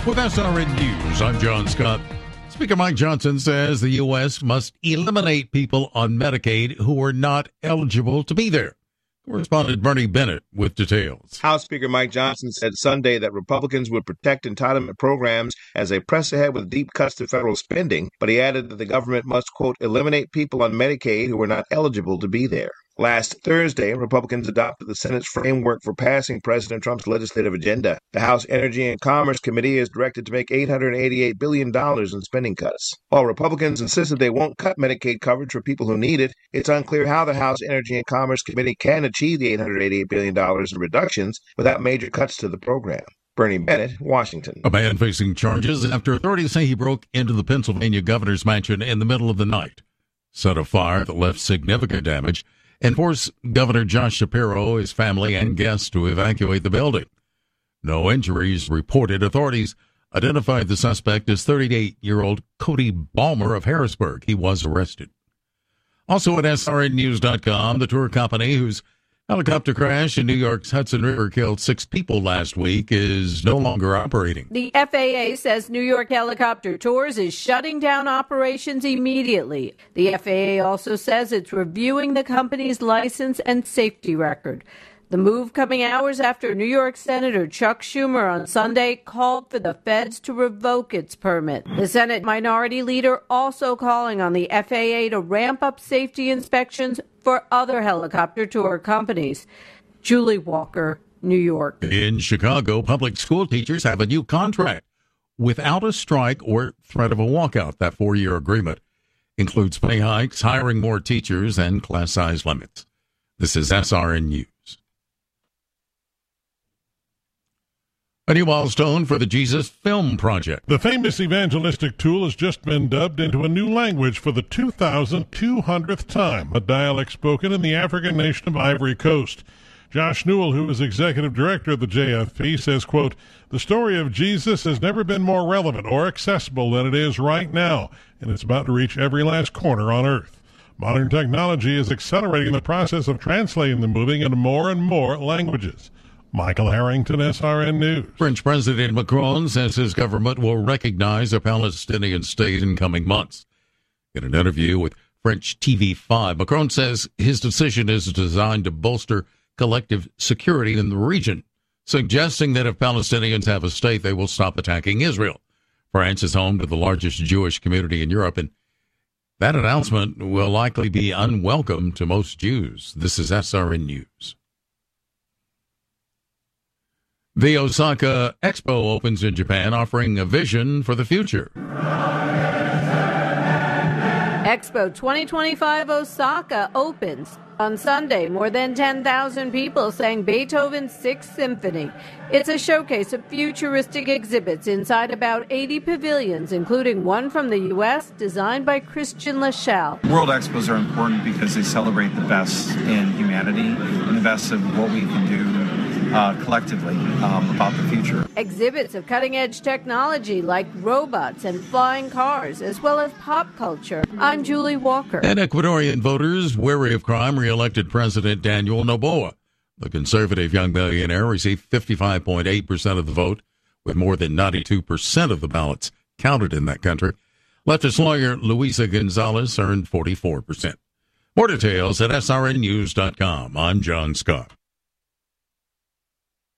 With SRN News, I'm John Scott. Speaker Mike Johnson says the U.S. must eliminate people on Medicaid who are not eligible to be there. Correspondent Bernie Bennett with details. House Speaker Mike Johnson said Sunday that Republicans would protect entitlement programs as they press ahead with deep cuts to federal spending, but he added that the government must, quote, eliminate people on Medicaid who are not eligible to be there. Last Thursday, Republicans adopted the Senate's framework for passing President Trump's legislative agenda. The House Energy and Commerce Committee is directed to make $888 billion in spending cuts. While Republicans insisted they won't cut Medicaid coverage for people who need it, it's unclear how the House Energy and Commerce Committee can achieve the $888 billion in reductions without major cuts to the program. Bernie Bennett, Washington. A man facing charges after authorities say he broke into the Pennsylvania governor's mansion in the middle of the night, set a fire that left significant damage, and forced Governor Josh Shapiro, his family, and guests to evacuate the building. No injuries reported. Authorities identified the suspect as 38-year-old Cody Balmer of Harrisburg. He was arrested. Also at SRNnews.com, the tour company whose helicopter crash in New York's Hudson River killed 6 people last week is no longer operating. The FAA says New York Helicopter Tours is shutting down operations immediately. The FAA also says it's reviewing the company's license and safety record. The move coming hours after New York Senator Chuck Schumer on Sunday called for the feds to revoke its permit. The Senate Minority Leader also calling on the FAA to ramp up safety inspections for other helicopter tour companies. Julie Walker, New York. In Chicago, public school teachers have a new contract without a strike or threat of a walkout. That 4-year agreement includes pay hikes, hiring more teachers, and class size limits. This is SRN News. A new milestone for the Jesus Film Project. The famous evangelistic tool has just been dubbed into a new language for the 2,200th time, a dialect spoken in the African nation of Ivory Coast. Josh Newell, who is executive director of the JFP, says, quote, the story of Jesus has never been more relevant or accessible than it is right now, and it's about to reach every last corner on earth. Modern technology is accelerating the process of translating the movie into more and more languages. Michael Harrington, SRN News. French President Macron says his government will recognize a Palestinian state in coming months. In an interview with French TV5, Macron says his decision is designed to bolster collective security in the region, suggesting that if Palestinians have a state, they will stop attacking Israel. France is home to the largest Jewish community in Europe, and that announcement will likely be unwelcome to most Jews. This is SRN News. The Osaka Expo opens in Japan, offering a vision for the future. Expo 2025 Osaka opens. On Sunday, more than 10,000 people sang Beethoven's Sixth Symphony. It's a showcase of futuristic exhibits inside about 80 pavilions, including one from the U.S. designed by Christian Lachelle. World Expos are important because they celebrate the best in humanity and the best of what we can do collectively about the future. Exhibits of cutting-edge technology like robots and flying cars, as well as pop culture. I'm Julie Walker. And Ecuadorian voters, wary of crime, re-elected President Daniel Noboa. The conservative young billionaire received 55.8% of the vote, with more than 92% of the ballots counted in that country. Leftist lawyer Luisa Gonzalez earned 44%. More details at srnnews.com. I'm John Scott.